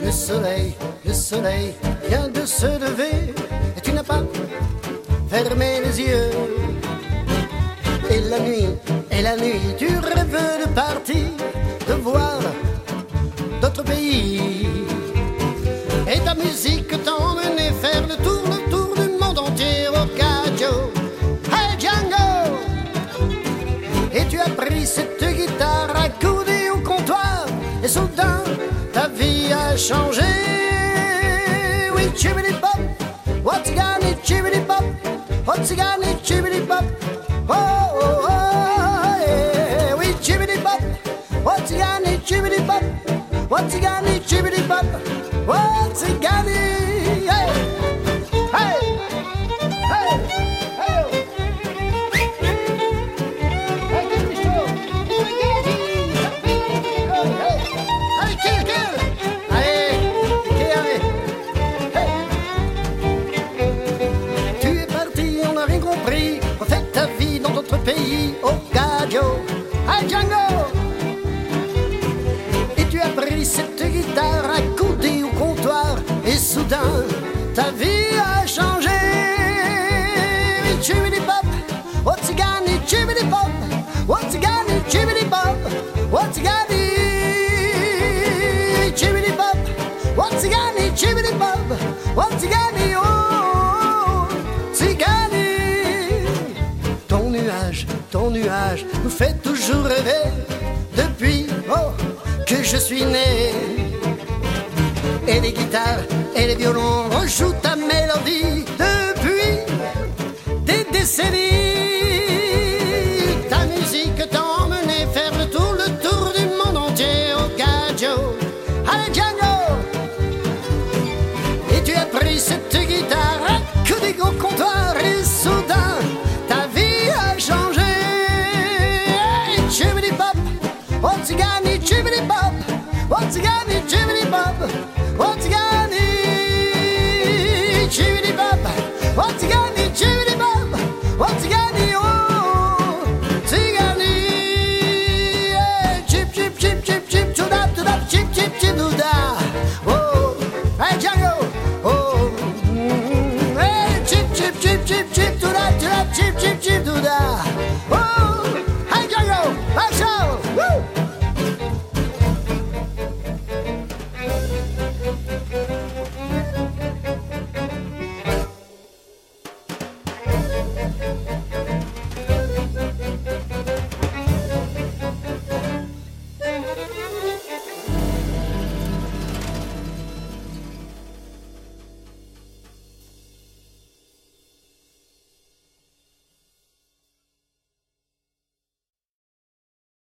le soleil vient de se lever et tu n'as pas fermé les yeux. Et la nuit, tu rêves de partir, de voir d'autres pays. Et ta musique t'emmenait faire le tour du monde entier au Cadio. Hey Django! Et tu as pris cette guitare accoudée au comptoir et soudain ta vie a changé. Oui, chibidi pop, what's got it, chibidi pop, what's got it, chibidi pop. Oh, oh, oh, yeah. Oui, chibidi pop, what's got it, chibidi pop, what's got it, chibidi pop, what's got it, yeah. Hey, hey, hey. Refais ta vie dans d'autres pays, au Cadio, à Django. Et tu as pris cette guitare accoudée au comptoir et soudain ta vie a changé. Chibidi pop, what's it got it, chibidi pop, what's it got it, chibidi pop, what's it got it, chibidi pop, what's it got it, chibidi pop, what's it got it, oh, Tzigani. Ton nuage nous fait toujours rêver depuis que je suis né. Et les guitares et les violons rejouent ta mélodie depuis des décennies. Ta musique t'a emmené faire le tour du monde entier au Cadio. Allez Django! Et tu as pris cette guitare accoudée au comptoir et soudain ta vie a changé. Chibidi pop, what's it got it, chibidi pop, what's it got it, chibidi pop, what's it got it, chibidi pop, what's it got it, chibidi pop, what's it got it, oh, Tzigani, chip chip chip chip chip, chudap chudap, chip chip chip duda, oh, hey Django, oh, hey chip chip chip chip chip, chudap chudap, chip chip chip duda, oh, hey Django. Let's go! Woo!